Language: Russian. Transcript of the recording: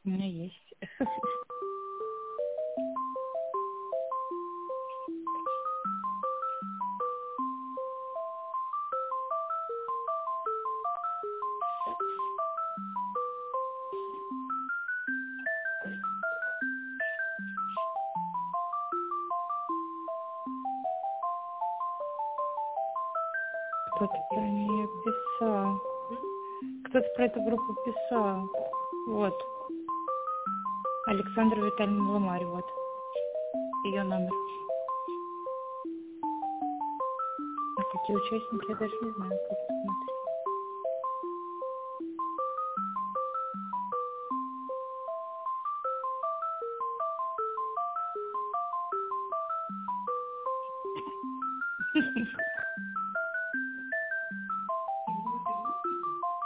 У меня есть. Кто-то про нее писал. Кто-то про эту группу писал. Вот. Александра Витальевна Ламарь, вот. Ее номер. А какие участники, я даже не знаю, как посмотреть.